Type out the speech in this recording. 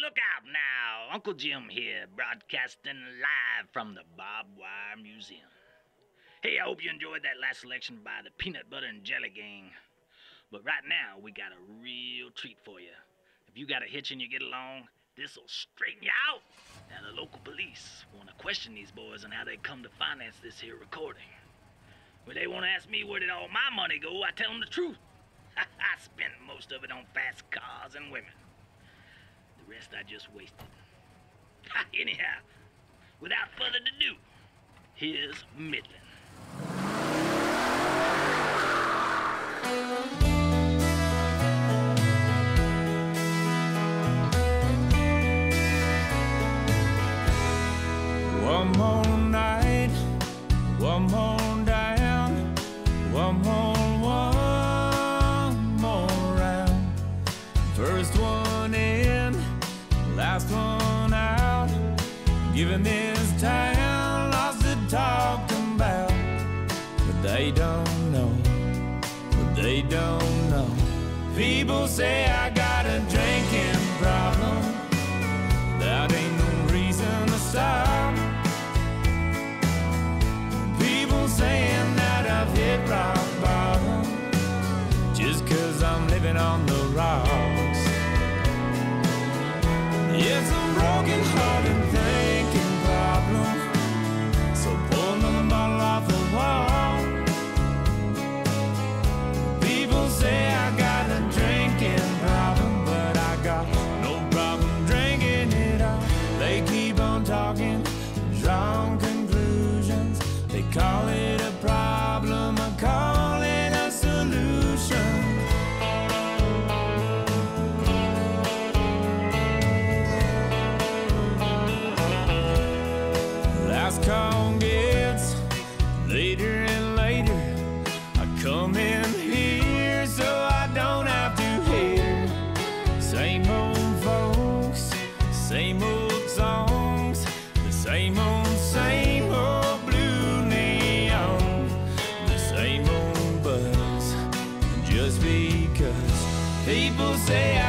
Look out now, Uncle Jim here, broadcasting live from the Barbed Wire Museum. Hey, I hope you enjoyed that last selection by the Peanut Butter and Jelly Gang. But right now, we got a real treat for you. If you got a hitch and you get along, this'll straighten you out. Now, the local police want to question these boys on how they come to finance this here recording. When they want to ask me where did all my money go, I tell them the truth. I spent most of it on fast cars and women. The rest I just wasted. Anyhow, without further ado, here's Midland. One more night, one more down, one more round. First one in, last one out. Giving this town lots to talk about. But they don't know, People say I got a drinking problem. That ain't no reason to stop. People saying that I've hit rock bottom just 'cause I'm living on the rocks. It's a broken-hearted thinking problem, so pull another bottle off the wall. People say I got a drinking problem, but I got no problem drinking it all. They keep on talking, drawing conclusions. They call it a problem, I call it a solution. Last call gets later and later. I come in here so I don't have to hear same old folks, same old songs, the same old blue neon, the same old buzz. Just because people say